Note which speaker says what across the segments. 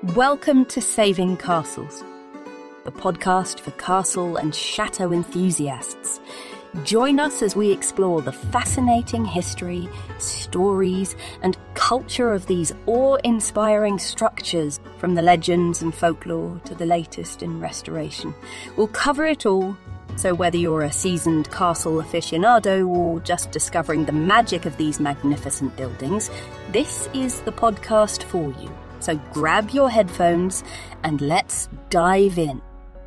Speaker 1: Welcome to Saving Castles, the podcast for castle and chateau enthusiasts. Join us as we explore the fascinating history, stories, and culture of these awe-inspiring structures, from the legends and folklore to the latest in restoration. We'll cover it all, so whether you're a seasoned castle aficionado or just discovering the magic of these magnificent buildings, this is the podcast for you. So grab your headphones and let's dive in.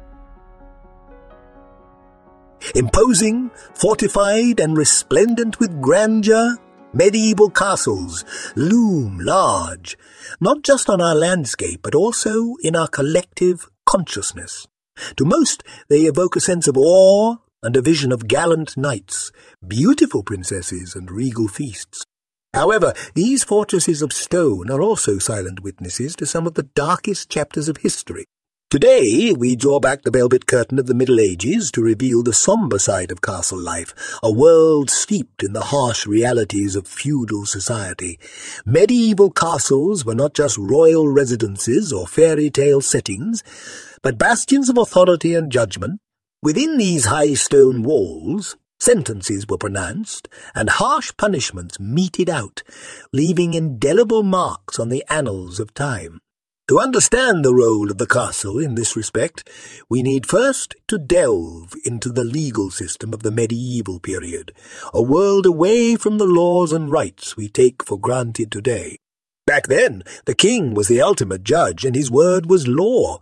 Speaker 2: Imposing, fortified, and resplendent with grandeur, medieval castles loom large, not just on our landscape, but also in our collective consciousness. To most, they evoke a sense of awe and a vision of gallant knights, beautiful princesses, and regal feasts. However, these fortresses of stone are also silent witnesses to some of the darkest chapters of history. Today, we draw back the velvet curtain of the Middle Ages to reveal the sombre side of castle life, a world steeped in the harsh realities of feudal society. Medieval castles were not just royal residences or fairy tale settings, but bastions of authority and judgment. Within these high stone walls, sentences were pronounced and harsh punishments meted out, leaving indelible marks on the annals of time. To understand the role of the castle in this respect, we need first to delve into the legal system of the medieval period, a world away from the laws and rights we take for granted today. Back then, the king was the ultimate judge, and his word was law.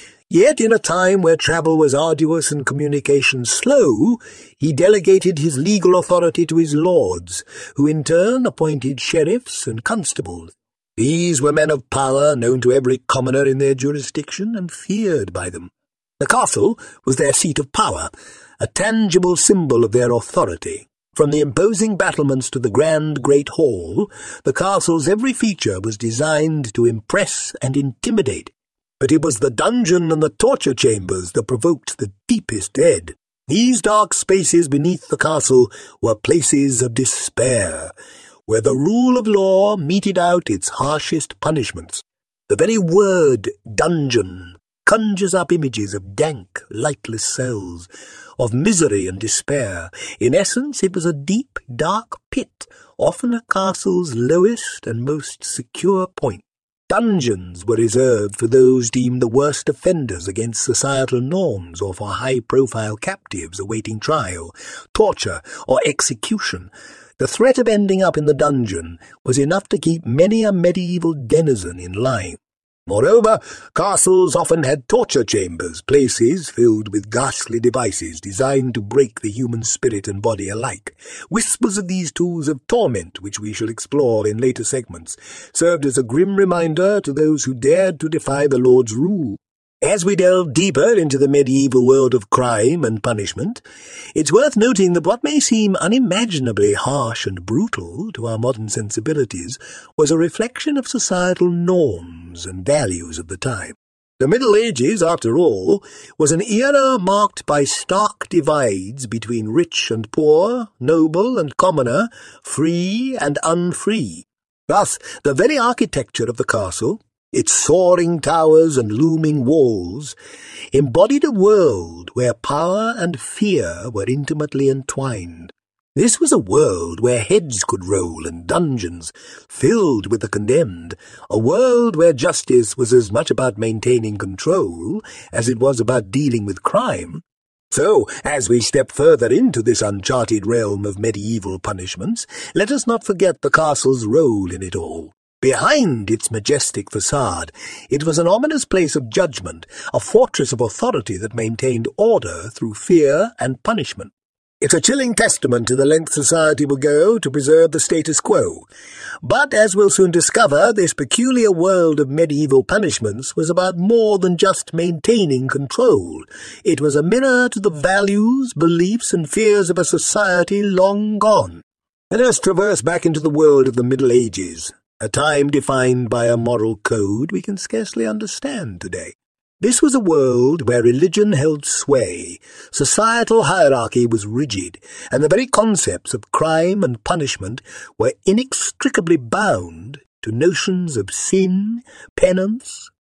Speaker 2: Yet in a time where travel was arduous and communication slow, he delegated his legal authority to his lords, who in turn appointed sheriffs and constables. These were men of power, known to every commoner in their jurisdiction and feared by them. The castle was their seat of power, a tangible symbol of their authority. From the imposing battlements to the grand great hall, the castle's every feature was designed to impress and intimidate. But it was the dungeon and the torture chambers that provoked the deepest dread. These dark spaces beneath the castle were places of despair, where the rule of law meted out its harshest punishments. The very word dungeon conjures up images of dank, lightless cells, of misery and despair. In essence, it was a deep, dark pit, often a castle's lowest and most secure point. Dungeons were reserved for those deemed the worst offenders against societal norms, or for high-profile captives awaiting trial, torture, or execution. The threat of ending up in the dungeon was enough to keep many a medieval denizen in line. Moreover, castles often had torture chambers, places filled with ghastly devices designed to break the human spirit and body alike. Whispers of these tools of torment, which we shall explore in later segments, served as a grim reminder to those who dared to defy the Lord's rule. As we delve deeper into the medieval world of crime and punishment, it's worth noting that what may seem unimaginably harsh and brutal to our modern sensibilities was a reflection of societal norms and values of the time. The Middle Ages, after all, was an era marked by stark divides between rich and poor, noble and commoner, free and unfree. Thus, the very architecture of the castle, its soaring towers and looming walls, embodied a world where power and fear were intimately entwined. This was a world where heads could roll and dungeons filled with the condemned, a world where justice was as much about maintaining control as it was about dealing with crime. So, as we step further into this uncharted realm of medieval punishments, let us not forget the castle's role in it all. Behind its majestic facade, it was an ominous place of judgment, a fortress of authority that maintained order through fear and punishment. It's a chilling testament to the length society will go to preserve the status quo. But, as we'll soon discover, this peculiar world of medieval punishments was about more than just maintaining control. It was a mirror to the values, beliefs, and fears of a society long gone. Let us traverse back into the world of the Middle Ages, a time defined by a moral code we can scarcely understand today. This was a world where religion held sway, societal hierarchy was rigid, and the very concepts of crime and punishment were inextricably bound to notions of sin, penance,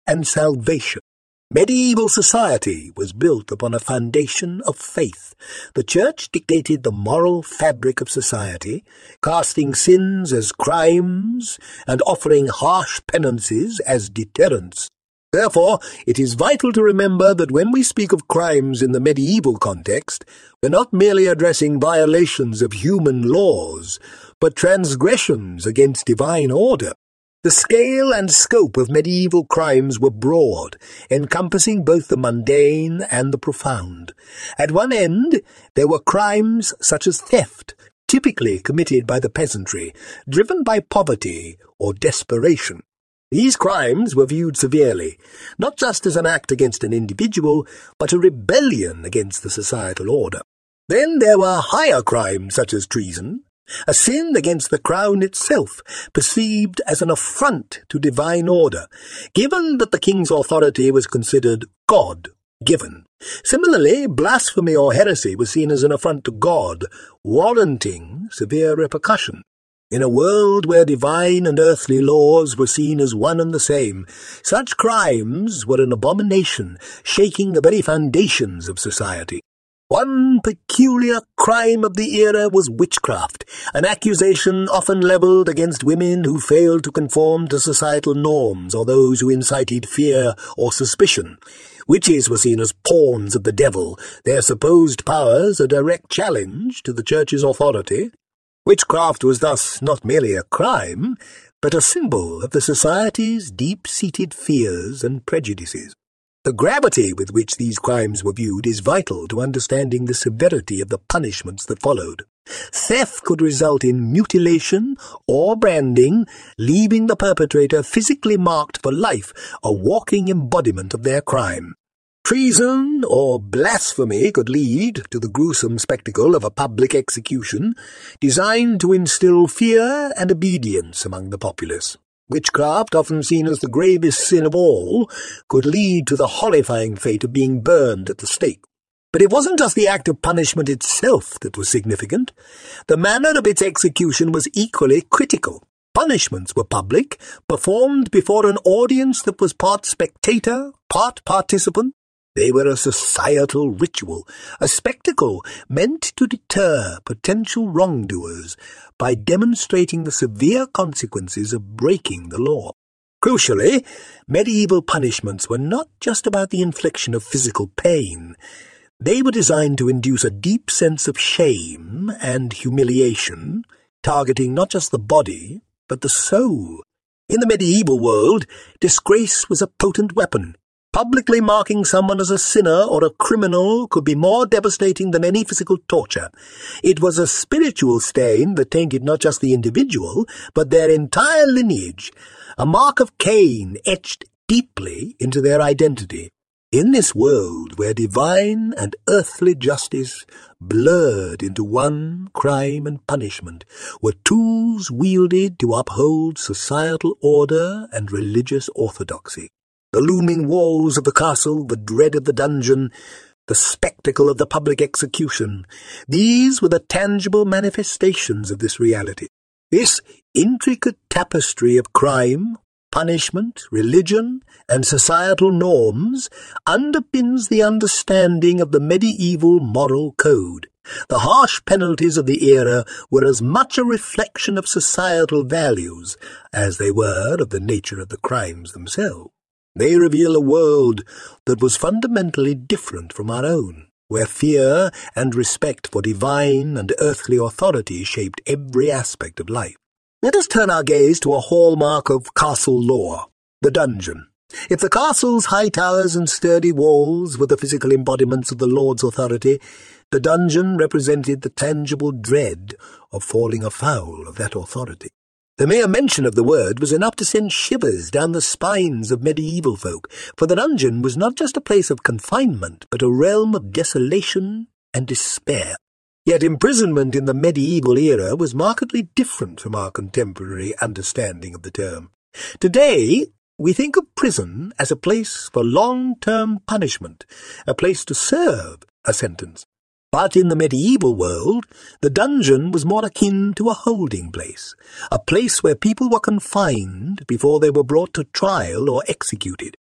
Speaker 2: and salvation. Medieval society was built upon a foundation of faith. The Church dictated the moral fabric of society, casting sins as crimes and offering harsh penances as deterrents. Therefore, it is vital to remember that when we speak of crimes in the medieval context, we're not merely addressing violations of human laws, but transgressions against divine order. The scale and scope of medieval crimes were broad, encompassing both the mundane and the profound. At one end, there were crimes such as theft, typically committed by the peasantry, driven by poverty or desperation. These crimes were viewed severely, not just as an act against an individual, but a rebellion against the societal order. Then there were higher crimes such as treason, a sin against the crown itself, perceived as an affront to divine order, given that the king's authority was considered God-given. Similarly, blasphemy or heresy was seen as an affront to God, warranting severe repercussion. In a world where divine and earthly laws were seen as one and the same, such crimes were an abomination, shaking the very foundations of society. One peculiar crime of the era was witchcraft, an accusation often levelled against women who failed to conform to societal norms or those who incited fear or suspicion. Witches were seen as pawns of the devil, their supposed powers a direct challenge to the Church's authority. Witchcraft was thus not merely a crime, but a symbol of the society's deep-seated fears and prejudices. The gravity with which these crimes were viewed is vital to understanding the severity of the punishments that followed. Theft could result in mutilation or branding, leaving the perpetrator physically marked for life, a walking embodiment of their crime. Treason or blasphemy could lead to the gruesome spectacle of a public execution, designed to instill fear and obedience among the populace. Witchcraft, often seen as the gravest sin of all, could lead to the horrifying fate of being burned at the stake. But it wasn't just the act of punishment itself that was significant. The manner of its execution was equally critical. Punishments were public, performed before an audience that was part spectator, part participant. They were a societal ritual, a spectacle meant to deter potential wrongdoers by demonstrating the severe consequences of breaking the law. Crucially, medieval punishments were not just about the infliction of physical pain. They were designed to induce a deep sense of shame and humiliation, targeting not just the body, but the soul. In the medieval world, disgrace was a potent weapon. Publicly marking someone as a sinner or a criminal could be more devastating than any physical torture. It was a spiritual stain that tainted not just the individual, but their entire lineage, a mark of Cain etched deeply into their identity. In this world where divine and earthly justice blurred into one crime and punishment were tools wielded to uphold societal order and religious orthodoxy. The looming walls of the castle, the dread of the dungeon, the spectacle of the public execution, these were the tangible manifestations of this reality. This intricate tapestry of crime, punishment, religion, and societal norms underpins the understanding of the medieval moral code. The harsh penalties of the era were as much a reflection of societal values as they were of the nature of the crimes themselves. They reveal a world that was fundamentally different from our own, where fear and respect for divine and earthly authority shaped every aspect of life. Let us turn our gaze to a hallmark of castle lore, the dungeon. If the castle's high towers and sturdy walls were the physical embodiments of the lord's authority, the dungeon represented the tangible dread of falling afoul of that authority. The mere mention of the word was enough to send shivers down the spines of medieval folk, for the dungeon was not just a place of confinement, but a realm of desolation and despair. Yet imprisonment in the medieval era was markedly different from our contemporary understanding of the term. Today, we think of prison as a place for long-term punishment, a place to serve a sentence. But in the medieval world, the dungeon was more akin to a holding place, a place where people were confined before they were brought to trial or executed.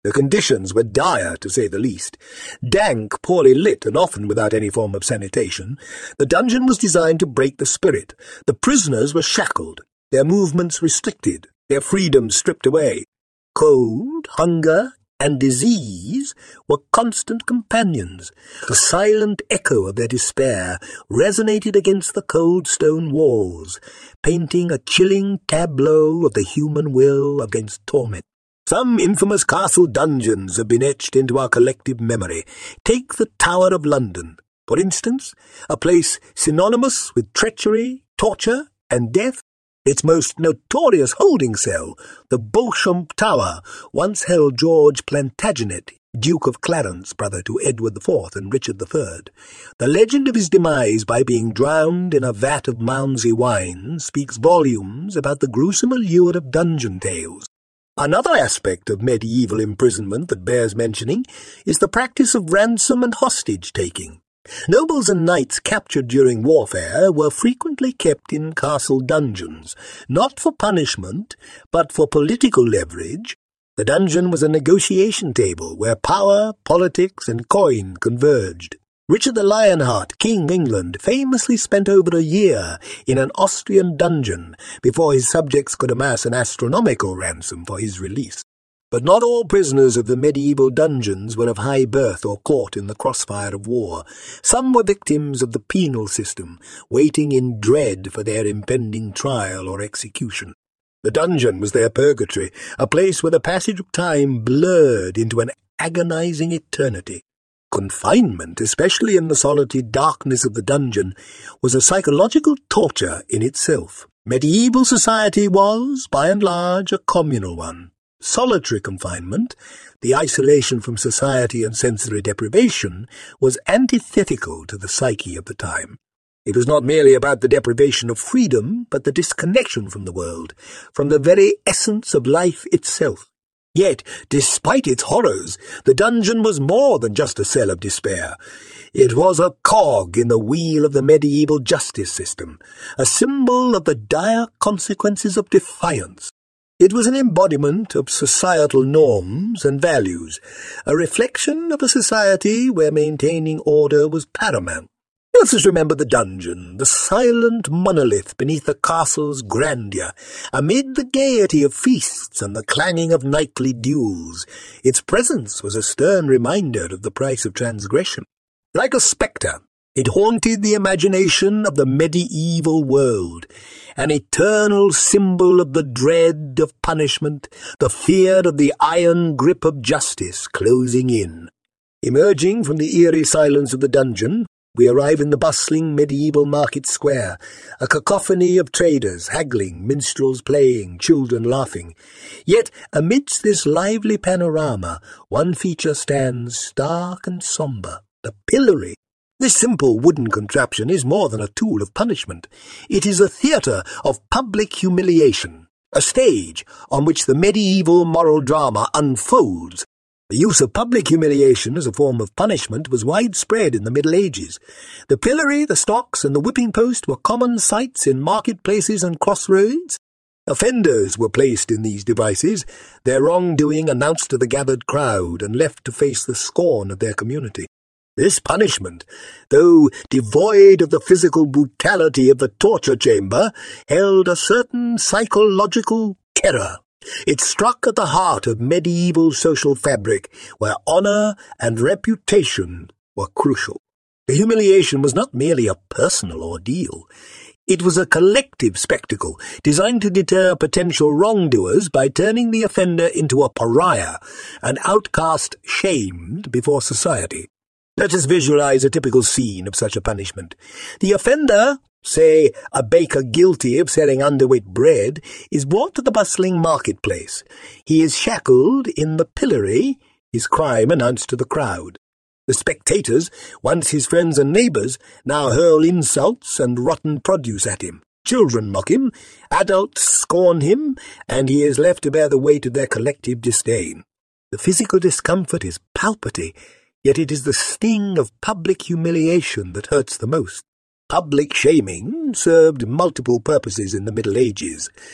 Speaker 2: The conditions were dire, to say the least. Dank, poorly lit, and often without any form of sanitation, the dungeon was designed to break the spirit. The prisoners were shackled, their movements restricted, their freedom stripped away. Cold, hunger, and disease were constant companions. The silent echo of their despair resonated against the cold stone walls, painting a chilling tableau of the human will against torment. Some infamous castle dungeons have been etched into our collective memory. Take the Tower of London, for instance, a place synonymous with treachery, torture, and death. Its most notorious holding cell, the Beauchamp Tower, once held George Plantagenet, Duke of Clarence, brother to Edward IV and Richard III. The legend of his demise by being drowned in a vat of Malmsey wine speaks volumes about the gruesome allure of dungeon tales. Another aspect of medieval imprisonment that bears mentioning is the practice of ransom and hostage-taking. Nobles and knights captured during warfare were frequently kept in castle dungeons, not for punishment, but for political leverage. The dungeon was a negotiation table where power, politics, and coin converged. Richard the Lionheart, King of England, famously spent over a year in an Austrian dungeon before his subjects could amass an astronomical ransom for his release. But not all prisoners of the medieval dungeons were of high birth or caught in the crossfire of war. Some were victims of the penal system, waiting in dread for their impending trial or execution. The dungeon was their purgatory, a place where the passage of time blurred into an agonizing eternity. Confinement, especially in the solitary darkness of the dungeon, was a psychological torture in itself. Medieval society was, by and large, a communal one. Solitary confinement, the isolation from society and sensory deprivation, was antithetical to the psyche of the time. It was not merely about the deprivation of freedom, but the disconnection from the world, from the very essence of life itself. Yet, despite its horrors, the dungeon was more than just a cell of despair. It was a cog in the wheel of the medieval justice system, a symbol of the dire consequences of defiance. It was an embodiment of societal norms and values, a reflection of a society where maintaining order was paramount. Let us remember the dungeon, the silent monolith beneath the castle's grandeur, amid the gaiety of feasts and the clanging of nightly duels. Its presence was a stern reminder of the price of transgression. Like a spectre, it haunted the imagination of the medieval world, an eternal symbol of the dread of punishment, the fear of the iron grip of justice closing in. Emerging from the eerie silence of the dungeon, we arrive in the bustling medieval market square, a cacophony of traders haggling, minstrels playing, children laughing. Yet, amidst this lively panorama, one feature stands stark and sombre, the pillory. This simple wooden contraption is more than a tool of punishment. It is a theatre of public humiliation, a stage on which the medieval moral drama unfolds. The use of public humiliation as a form of punishment was widespread in the Middle Ages. The pillory, the stocks, and the whipping post were common sights in marketplaces and crossroads. Offenders were placed in these devices, their wrongdoing announced to the gathered crowd and left to face the scorn of their community. This punishment, though devoid of the physical brutality of the torture chamber, held a certain psychological terror. It struck at the heart of medieval social fabric, where honor and reputation were crucial. The humiliation was not merely a personal ordeal. It was a collective spectacle designed to deter potential wrongdoers by turning the offender into a pariah, an outcast shamed before society. Let us visualize a typical scene of such a punishment. The offender, say a baker guilty of selling underweight bread, is brought to the bustling marketplace. He is shackled in the pillory, his crime announced to the crowd. The spectators, once his friends and neighbours, now hurl insults and rotten produce at him. Children mock him, adults scorn him, and he is left to bear the weight of their collective disdain. The physical discomfort is palpable, yet it is the sting of public humiliation that hurts the most. Public shaming served multiple purposes in the Middle Ages.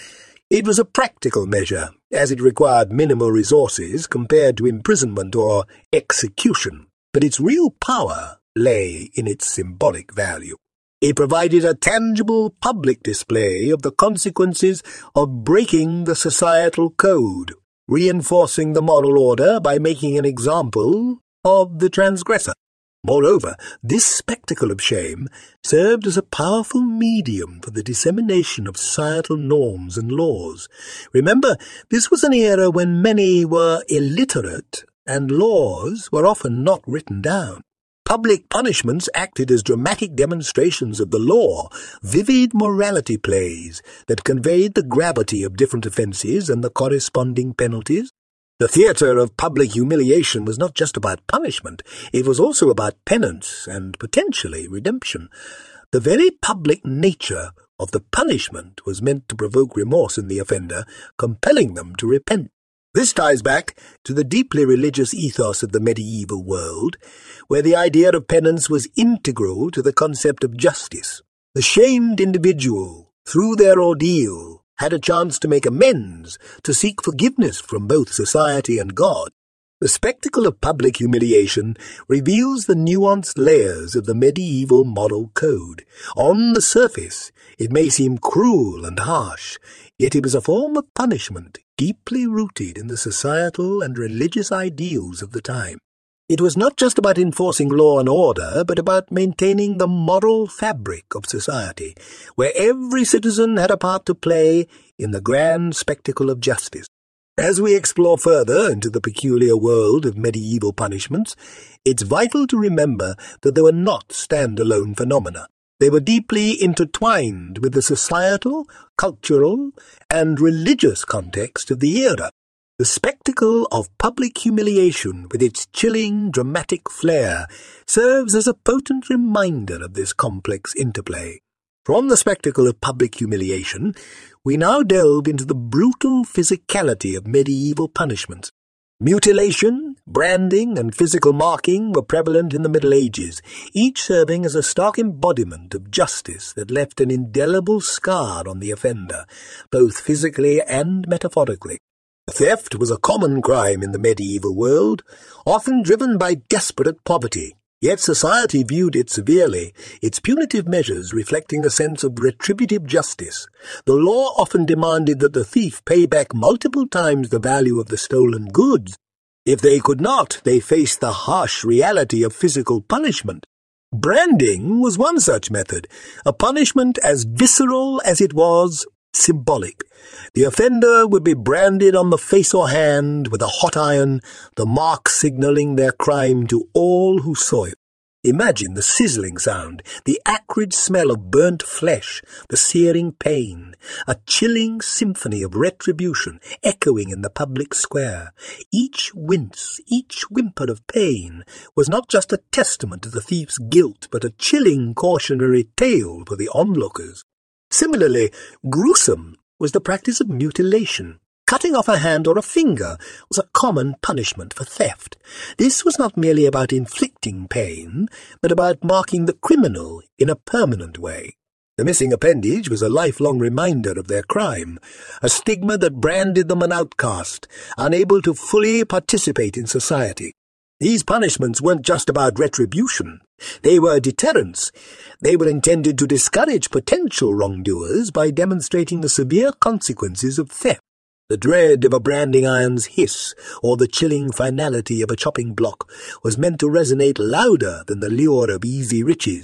Speaker 2: It was a practical measure, as it required minimal resources compared to imprisonment or execution, but its real power lay in its symbolic value. It provided a tangible public display of the consequences of breaking the societal code, reinforcing the moral order by making an example of the transgressor. Moreover, this spectacle of shame served as a powerful medium for the dissemination of societal norms and laws. Remember, this was an era when many were illiterate and laws were often not written down. Public punishments acted as dramatic demonstrations of the law, vivid morality plays that conveyed the gravity of different offences and the corresponding penalties. The theatre of public humiliation was not just about punishment, it was also about penance and, potentially, redemption. The very public nature of the punishment was meant to provoke remorse in the offender, compelling them to repent. This ties back to the deeply religious ethos of the medieval world, where the idea of penance was integral to the concept of justice. The shamed individual, through their ordeal, had a chance to make amends, to seek forgiveness from both society and God. The spectacle of public humiliation reveals the nuanced layers of the medieval moral code. On the surface, it may seem cruel and harsh, yet it was a form of punishment deeply rooted in the societal and religious ideals of the time. It was not just about enforcing law and order, but about maintaining the moral fabric of society, where every citizen had a part to play in the grand spectacle of justice. As we explore further into the peculiar world of medieval punishments, it's vital to remember that they were not stand-alone phenomena. They were deeply intertwined with the societal, cultural, and religious context of the era. The spectacle of public humiliation, with its chilling, dramatic flair, serves as a potent reminder of this complex interplay. From the spectacle of public humiliation, we now delve into the brutal physicality of medieval punishments. Mutilation, branding, and physical marking were prevalent in the Middle Ages, each serving as a stark embodiment of justice that left an indelible scar on the offender, both physically and metaphorically. Theft was a common crime in the medieval world, often driven by desperate poverty. Yet society viewed it severely, its punitive measures reflecting a sense of retributive justice. The law often demanded that the thief pay back multiple times the value of the stolen goods. If they could not, they faced the harsh reality of physical punishment. Branding was one such method, a punishment as visceral as it was symbolic. The offender would be branded on the face or hand with a hot iron, the mark signaling their crime to all who saw it. Imagine the sizzling sound, the acrid smell of burnt flesh, the searing pain, a chilling symphony of retribution echoing in the public square. Each wince, each whimper of pain was not just a testament to the thief's guilt, but a chilling cautionary tale for the onlookers. Similarly, gruesome was the practice of mutilation. Cutting off a hand or a finger was a common punishment for theft. This was not merely about inflicting pain, but about marking the criminal in a permanent way. The missing appendage was a lifelong reminder of their crime, a stigma that branded them an outcast, unable to fully participate in society. These punishments weren't just about retribution. They were deterrents. They were intended to discourage potential wrongdoers by demonstrating the severe consequences of theft. The dread of a branding iron's hiss or the chilling finality of a chopping block was meant to resonate louder than the lure of easy riches.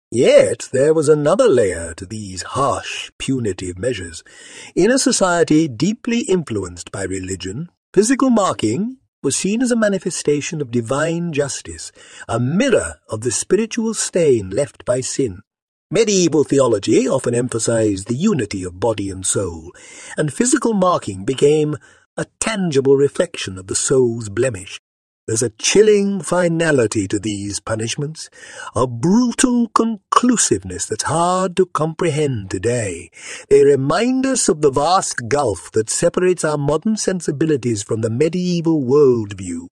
Speaker 2: Yet there was another layer to these harsh, punitive measures. In a society deeply influenced by religion, physical marking was seen as a manifestation of divine justice, a mirror of the spiritual stain left by sin. Medieval theology often emphasized the unity of body and soul, and physical marking became a tangible reflection of the soul's blemish. There's a chilling finality to these punishments, a brutal conclusiveness that's hard to comprehend today. They remind us of the vast gulf that separates our modern sensibilities from the medieval worldview.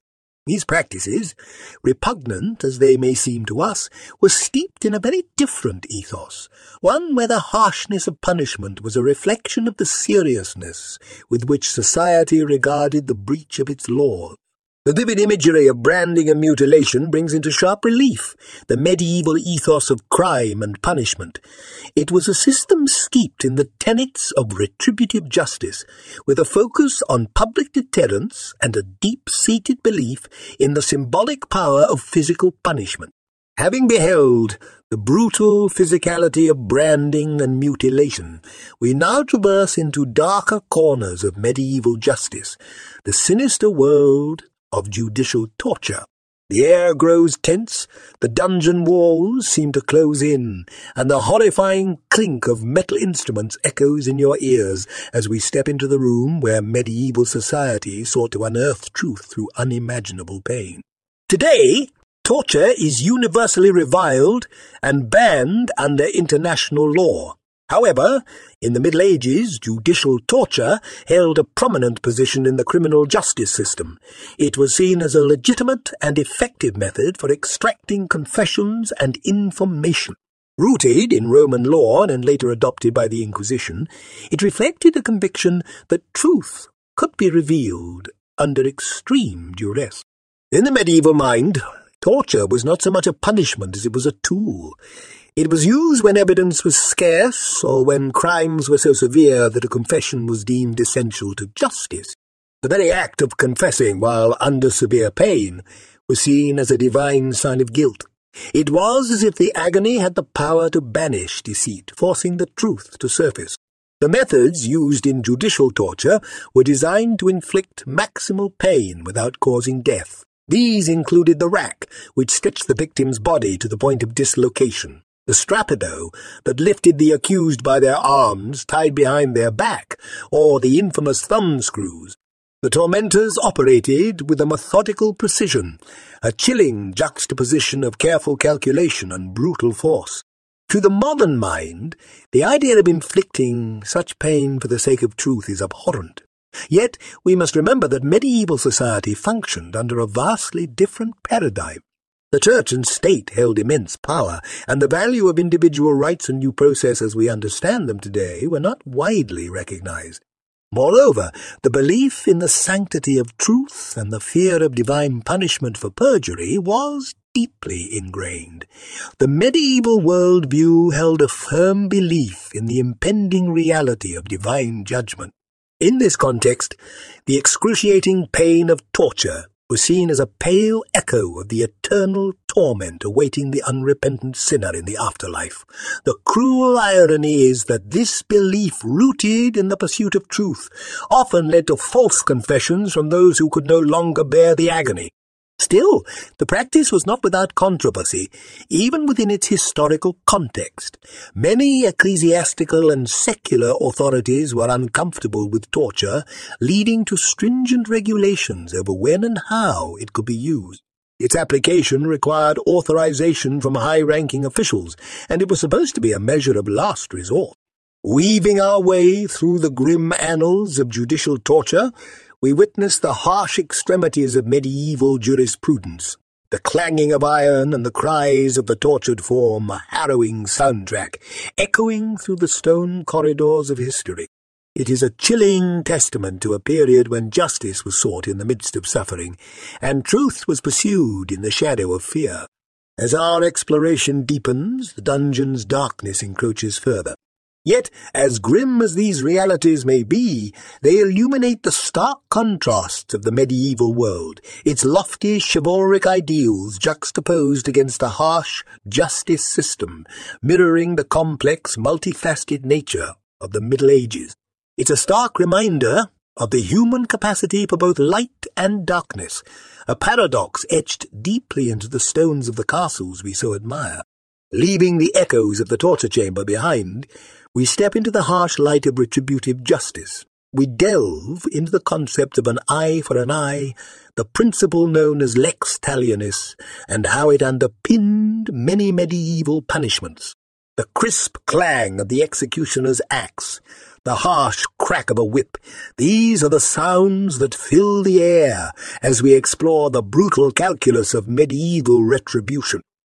Speaker 2: These practices, repugnant as they may seem to us, were steeped in a very different ethos, one where the harshness of punishment was a reflection of the seriousness with which society regarded the breach of its laws. The vivid imagery of branding and mutilation brings into sharp relief the medieval ethos of crime and punishment. It was a system steeped in the tenets of retributive justice, with a focus on public deterrence and a deep-seated belief in the symbolic power of physical punishment. Having beheld the brutal physicality of branding and mutilation, we now traverse into darker corners of medieval justice, the sinister world of judicial torture. The air grows tense, the dungeon walls seem to close in, and the horrifying clink of metal instruments echoes in your ears as we step into the room where medieval society sought to unearth truth through unimaginable pain. Today, torture is universally reviled and banned under international law. However, in the Middle Ages, judicial torture held a prominent position in the criminal justice system. It was seen as a legitimate and effective method for extracting confessions and information. Rooted in Roman law and later adopted by the Inquisition, it reflected a conviction that truth could be revealed under extreme duress. In the medieval mind, torture was not so much a punishment as it was a tool. It was used when evidence was scarce or when crimes were so severe that a confession was deemed essential to justice. The very act of confessing while under severe pain was seen as a divine sign of guilt. It was as if the agony had the power to banish deceit, forcing the truth to surface. The methods used in judicial torture were designed to inflict maximal pain without causing death. These included the rack, which stitched the victim's body to the point of dislocation, the strapido that lifted the accused by their arms tied behind their back, or the infamous thumb screws. The tormentors operated with a methodical precision, a chilling juxtaposition of careful calculation and brutal force. To the modern mind, the idea of inflicting such pain for the sake of truth is abhorrent. Yet we must remember that medieval society functioned under a vastly different paradigm. The church and state held immense power, and the value of individual rights and due process as we understand them today were not widely recognized. Moreover, the belief in the sanctity of truth and the fear of divine punishment for perjury was deeply ingrained. The medieval worldview held a firm belief in the impending reality of divine judgment. In this context, the excruciating pain of torture was seen as a pale echo of the eternal torment awaiting the unrepentant sinner in the afterlife. The cruel irony is that this belief, rooted in the pursuit of truth, often led to false confessions from those who could no longer bear the agony. Still, the practice was not without controversy, even within its historical context. Many ecclesiastical and secular authorities were uncomfortable with torture, leading to stringent regulations over when and how it could be used. Its application required authorization from high-ranking officials, and it was supposed to be a measure of last resort. Weaving our way through the grim annals of judicial torture, we witness the harsh extremities of medieval jurisprudence. The clanging of iron and the cries of the tortured form a harrowing soundtrack, echoing through the stone corridors of history. It is a chilling testament to a period when justice was sought in the midst of suffering, and truth was pursued in the shadow of fear. As our exploration deepens, the dungeon's darkness encroaches further. Yet, as grim as these realities may be, they illuminate the stark contrasts of the medieval world, its lofty chivalric ideals juxtaposed against a harsh justice system, mirroring the complex, multifaceted nature of the Middle Ages. It's a stark reminder of the human capacity for both light and darkness, a paradox etched deeply into the stones of the castles we so admire. Leaving the echoes of the torture chamber behind, we step into the harsh light of retributive justice. We delve into the concept of an eye for an eye, the principle known as lex talionis, and how it underpinned many medieval punishments. The crisp clang of the executioner's axe, the harsh crack of a whip, these are the sounds that fill the air as we explore the brutal calculus of medieval retribution.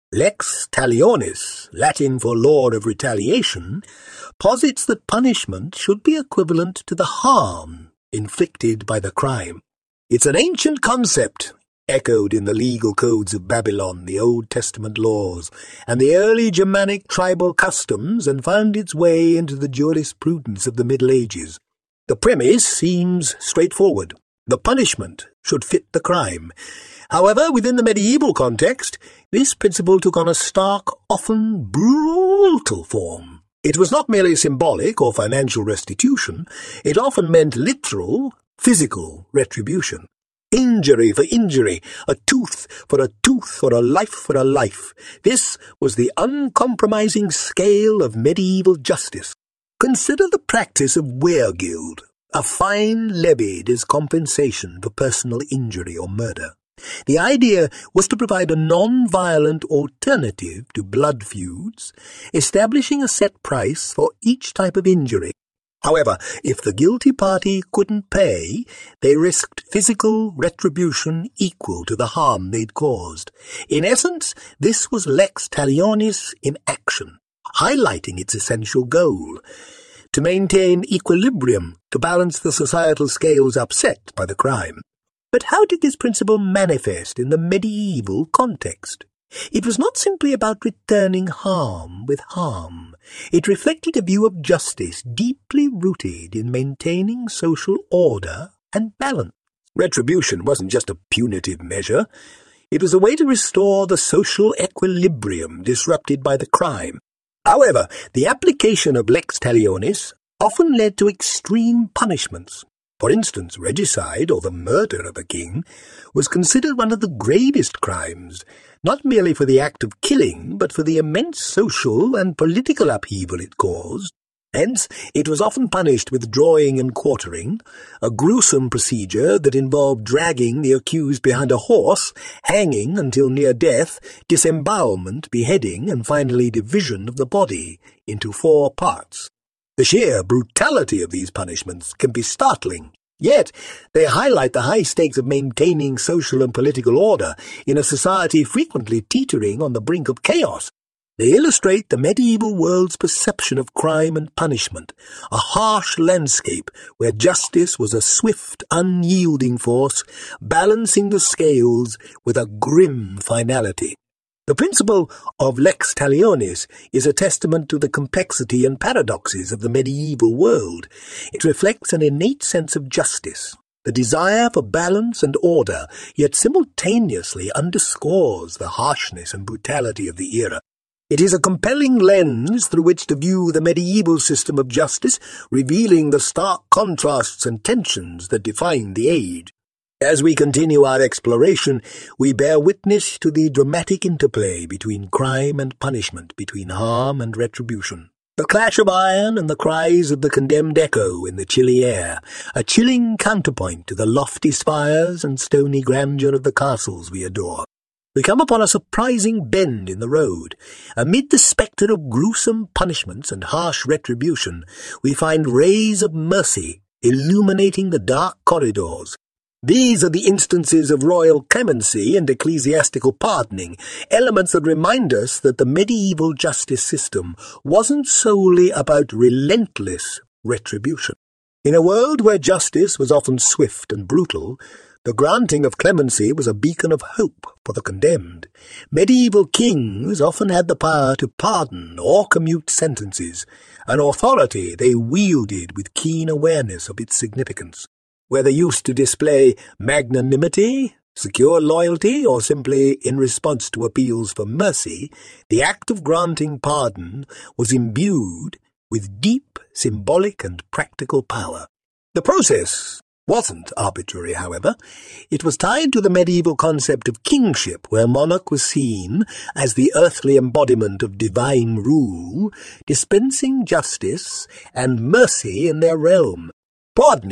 Speaker 2: Lex Talionis, Latin for Lord of Retaliation, posits that punishment should be equivalent to the harm inflicted by the crime. It's an ancient concept, echoed in the legal codes of Babylon, the Old Testament laws, and the early Germanic tribal customs, and found its way into the jurisprudence of the Middle Ages. The premise seems straightforward. The punishment should fit the crime. However, within the medieval context, this principle took on a stark, often brutal form. It was not merely symbolic or financial restitution, it often meant literal, physical retribution. Injury for injury, a tooth for a tooth, or a life for a life. This was the uncompromising scale of medieval justice. Consider the practice of weregild, a fine levied as compensation for personal injury or murder. The idea was to provide a non-violent alternative to blood feuds, establishing a set price for each type of injury. However, if the guilty party couldn't pay, they risked physical retribution equal to the harm they'd caused. In essence, this was Lex Talionis in action, highlighting its essential goal: to maintain equilibrium, to balance the societal scales upset by the crime. But how did this principle manifest in the medieval context? It was not simply about returning harm with harm. It reflected a view of justice deeply rooted in maintaining social order and balance. Retribution wasn't just a punitive measure. It was a way to restore the social equilibrium disrupted by the crime. However, the application of Lex Talionis often led to extreme punishments. For instance, regicide, or the murder of a king, was considered one of the gravest crimes, not merely for the act of killing, but for the immense social and political upheaval it caused. Hence, it was often punished with drawing and quartering, a gruesome procedure that involved dragging the accused behind a horse, hanging until near death, disembowelment, beheading, and finally division of the body into 4 parts. The sheer brutality of these punishments can be startling, yet they highlight the high stakes of maintaining social and political order in a society frequently teetering on the brink of chaos. They illustrate the medieval world's perception of crime and punishment, a harsh landscape where justice was a swift, unyielding force, balancing the scales with a grim finality. The principle of Lex Talionis is a testament to the complexity and paradoxes of the medieval world. It reflects an innate sense of justice, the desire for balance and order, yet simultaneously underscores the harshness and brutality of the era. It is a compelling lens through which to view the medieval system of justice, revealing the stark contrasts and tensions that define the age. As we continue our exploration, we bear witness to the dramatic interplay between crime and punishment, between harm and retribution. The clash of iron and the cries of the condemned echo in the chilly air, a chilling counterpoint to the lofty spires and stony grandeur of the castles we adore. We come upon a surprising bend in the road. Amid the spectre of gruesome punishments and harsh retribution, we find rays of mercy illuminating the dark corridors. These are the instances of royal clemency and ecclesiastical pardoning, elements that remind us that the medieval justice system wasn't solely about relentless retribution. In a world where justice was often swift and brutal, the granting of clemency was a beacon of hope for the condemned. Medieval kings often had the power to pardon or commute sentences, an authority they wielded with keen awareness of its significance. Whether used to display magnanimity, secure loyalty, or simply in response to appeals for mercy, the act of granting pardon was imbued with deep symbolic and practical power. The process wasn't arbitrary, however. It was tied to the medieval concept of kingship, where monarch was seen as the earthly embodiment of divine rule, dispensing justice and mercy in their realm. Pardoning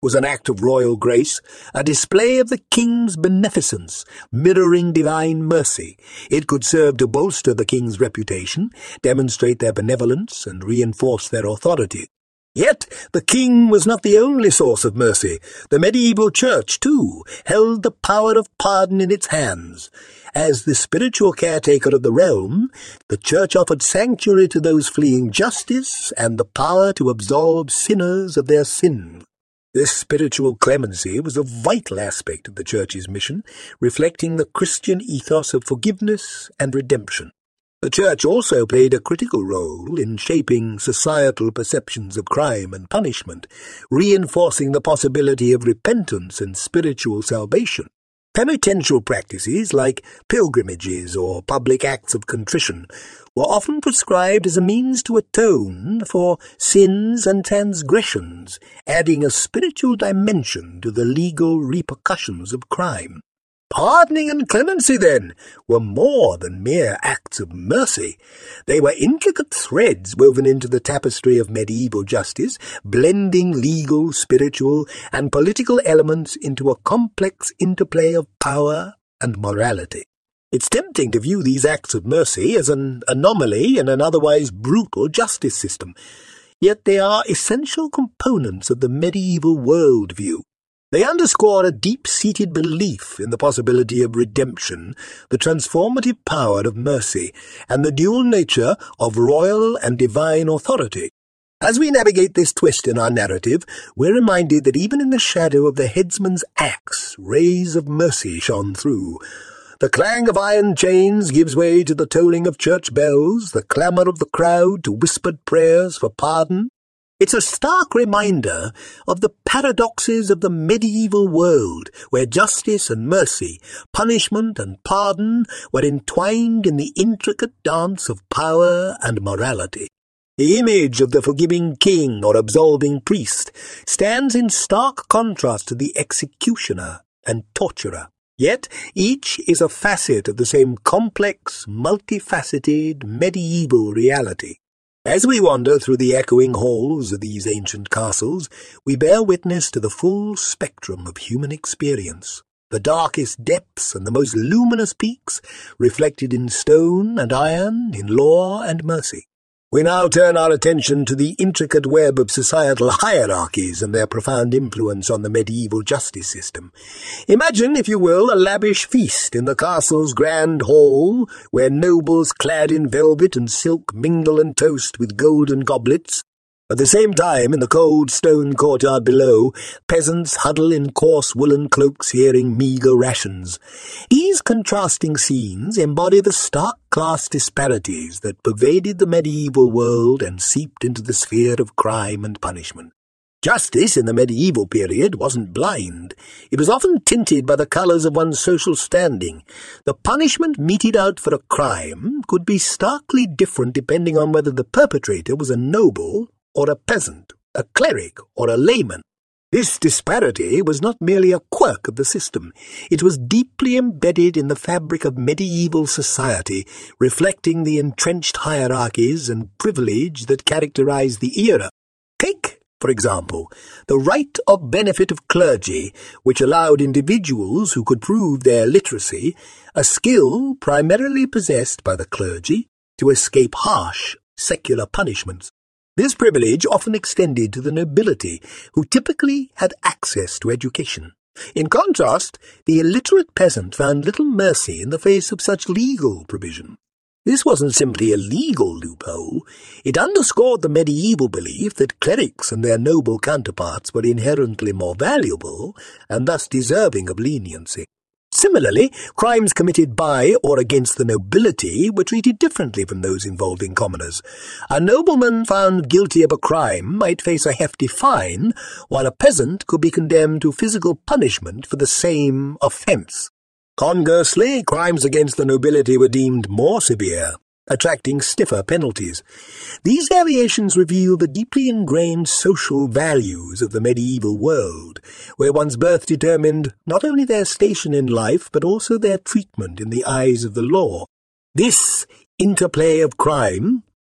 Speaker 2: was an act of royal grace, a display of the king's beneficence, mirroring divine mercy. It could serve to bolster the king's reputation, demonstrate their benevolence, and reinforce their authority. Yet the king was not the only source of mercy. The medieval church, too, held the power of pardon in its hands. As the spiritual caretaker of the realm, the church offered sanctuary to those fleeing justice and the power to absolve sinners of their sins. This spiritual clemency was a vital aspect of the church's mission, reflecting the Christian ethos of forgiveness and redemption. The church also played a critical role in shaping societal perceptions of crime and punishment, reinforcing the possibility of repentance and spiritual salvation. Penitential practices like pilgrimages or public acts of contrition were often prescribed as a means to atone for sins and transgressions, adding a spiritual dimension to the legal repercussions of crime. Pardoning and clemency, then, were more than mere acts of mercy. They were intricate threads woven into the tapestry of medieval justice, blending legal, spiritual, and political elements into a complex interplay of power and morality. It's tempting to view these acts of mercy as an anomaly in an otherwise brutal justice system, yet they are essential components of the medieval worldview. They underscore a deep-seated belief in the possibility of redemption, the transformative power of mercy, and the dual nature of royal and divine authority. As we navigate this twist in our narrative, we're reminded that even in the shadow of the headsman's axe, rays of mercy shone through. The clang of iron chains gives way to the tolling of church bells, the clamour of the crowd to whispered prayers for pardon. It's a stark reminder of the paradoxes of the medieval world, where justice and mercy, punishment and pardon were entwined in the intricate dance of power and morality. The image of the forgiving king or absolving priest stands in stark contrast to the executioner and torturer. Yet each is a facet of the same complex, multifaceted medieval reality. As we wander through the echoing halls of these ancient castles, we bear witness to the full spectrum of human experience, the darkest depths and the most luminous peaks, reflected in stone and iron, in law and mercy. We now turn our attention to the intricate web of societal hierarchies and their profound influence on the medieval justice system. Imagine, if you will, a lavish feast in the castle's grand hall, where nobles clad in velvet and silk mingle and toast with golden goblets. At the same time, in the cold stone courtyard below, peasants huddle in coarse woolen cloaks hearing meagre rations. These contrasting scenes embody the stark class disparities that pervaded the medieval world and seeped into the sphere of crime and punishment. Justice in the medieval period wasn't blind. It was often tinted by the colours of one's social standing. The punishment meted out for a crime could be starkly different depending on whether the perpetrator was a noble or a peasant, a cleric or a layman. This disparity was not merely a quirk of the system. It was deeply embedded in the fabric of medieval society, reflecting the entrenched hierarchies and privilege that characterized the era. Take, for example, the right of benefit of clergy, which allowed individuals who could prove their literacy, a skill primarily possessed by the clergy, to escape harsh secular punishments. This privilege often extended to the nobility, who typically had access to education. In contrast, the illiterate peasant found little mercy in the face of such legal provision. This wasn't simply a legal loophole. It underscored the medieval belief that clerics and their noble counterparts were inherently more valuable and thus deserving of leniency. Similarly, crimes committed by or against the nobility were treated differently from those involving commoners. A nobleman found guilty of a crime might face a hefty fine, while a peasant could be condemned to physical punishment for the same offence. Conversely, crimes against the nobility were deemed more severe, attracting stiffer penalties. These variations reveal the deeply ingrained social values of the medieval world, where one's birth determined not only their station in life, but also their treatment in the eyes of the law. This interplay of crime,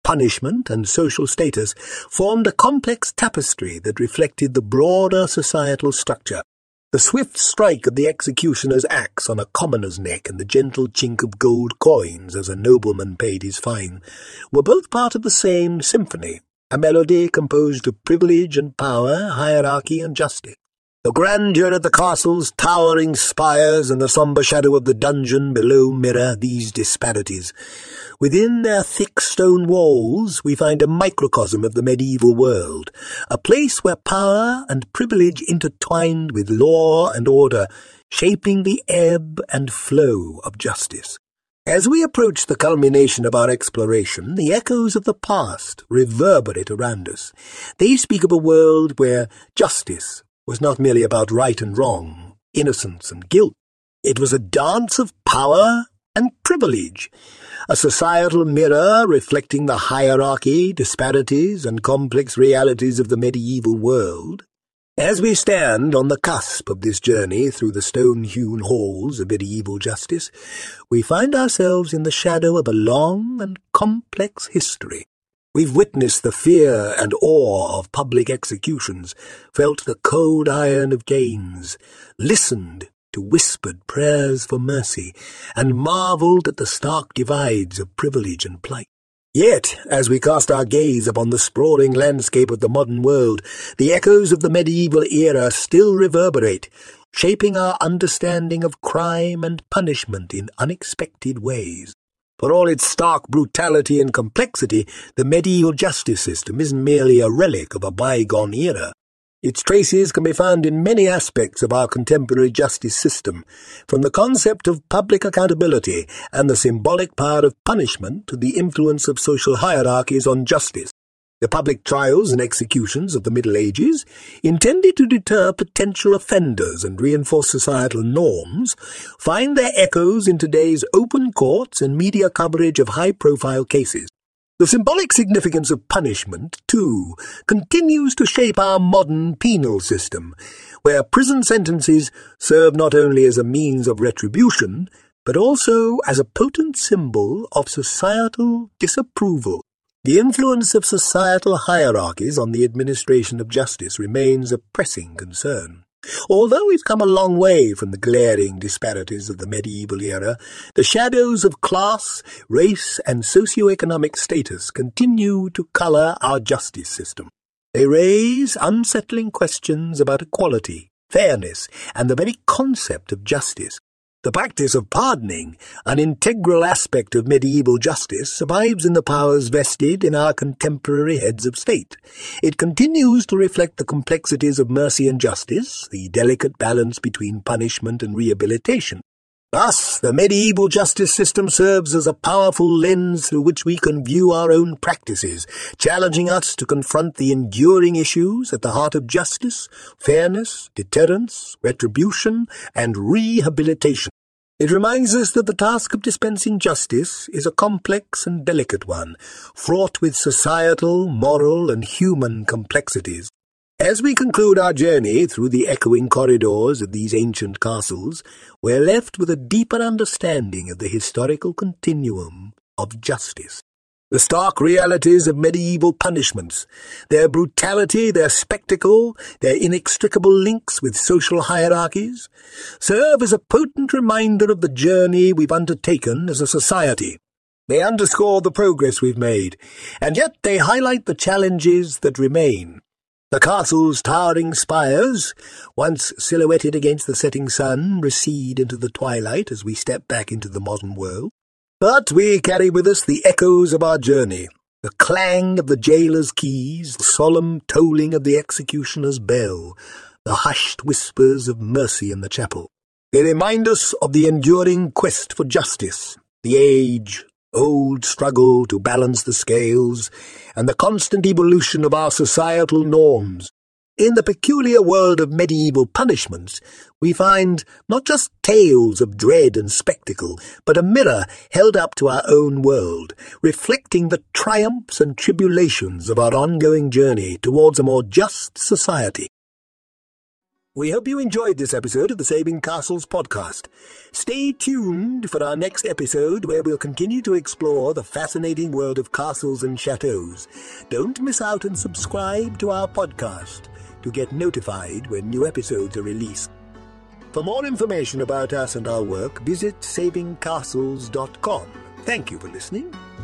Speaker 2: punishment, and social status formed a complex tapestry that reflected the broader societal structure. The swift strike of the executioner's axe on a commoner's neck and the gentle chink of gold coins as a nobleman paid his fine were both part of the same symphony, a melody composed of privilege and power, hierarchy and justice. The grandeur of the castle's towering spires and the sombre shadow of the dungeon below mirror these disparities. Within their thick stone walls we find a microcosm of the medieval world, a place where power and privilege intertwined with law and order, shaping the ebb and flow of justice. As we approach the culmination of our exploration, the echoes of the past reverberate around us. They speak of a world where justice was not merely about right and wrong, innocence and guilt. It was a dance of power and privilege, a societal mirror reflecting the hierarchy, disparities, and complex realities of the medieval world. As we stand on the cusp of this journey through the stone-hewn halls of medieval justice, we find ourselves in the shadow of a long and complex history. We've witnessed the fear and awe of public executions, felt the cold iron of gains, listened to whispered prayers for mercy, and marvelled at the stark divides of privilege and plight. Yet, as we cast our gaze upon the sprawling landscape of the modern world, the echoes of the medieval era still reverberate, shaping our understanding of crime and punishment in unexpected ways. For all its stark brutality and complexity, the medieval justice system isn't merely a relic of a bygone era. Its traces can be found in many aspects of our contemporary justice system, from the concept of public accountability and the symbolic power of punishment to the influence of social hierarchies on justice. The public trials and executions of the Middle Ages, intended to deter potential offenders and reinforce societal norms, find their echoes in today's open courts and media coverage of high-profile cases. The symbolic significance of punishment, too, continues to shape our modern penal system, where prison sentences serve not only as a means of retribution, but also as a potent symbol of societal disapproval. The influence of societal hierarchies on the administration of justice remains a pressing concern. Although we've come a long way from the glaring disparities of the medieval era, the shadows of class, race, and socio-economic status continue to colour our justice system. They raise unsettling questions about equality, fairness, and the very concept of justice. The practice of pardoning, an integral aspect of medieval justice, survives in the powers vested in our contemporary heads of state. It continues to reflect the complexities of mercy and justice, the delicate balance between punishment and rehabilitation. Thus, the medieval justice system serves as a powerful lens through which we can view our own practices, challenging us to confront the enduring issues at the heart of justice, fairness, deterrence, retribution, and rehabilitation. It reminds us that the task of dispensing justice is a complex and delicate one, fraught with societal, moral, and human complexities. As we conclude our journey through the echoing corridors of these ancient castles, we're left with a deeper understanding of the historical continuum of justice. The stark realities of medieval punishments, their brutality, their spectacle, their inextricable links with social hierarchies, serve as a potent reminder of the journey we've undertaken as a society. They underscore the progress we've made, and yet they highlight the challenges that remain. The castle's towering spires, once silhouetted against the setting sun, recede into the twilight as we step back into the modern world. But we carry with us the echoes of our journey, the clang of the jailer's keys, the solemn tolling of the executioner's bell, the hushed whispers of mercy in the chapel. They remind us of the enduring quest for justice, the age-old struggle to balance the scales, and the constant evolution of our societal norms. In the peculiar world of medieval punishments, we find not just tales of dread and spectacle, but a mirror held up to our own world, reflecting the triumphs and tribulations of our ongoing journey towards a more just society. We hope you enjoyed this episode of the Saving Castles podcast. Stay tuned for our next episode, where we'll continue to explore the fascinating world of castles and chateaus. Don't miss out and subscribe to our podcast to get notified when new episodes are released. For more information about us and our work, visit savingcastles.com. Thank you for listening.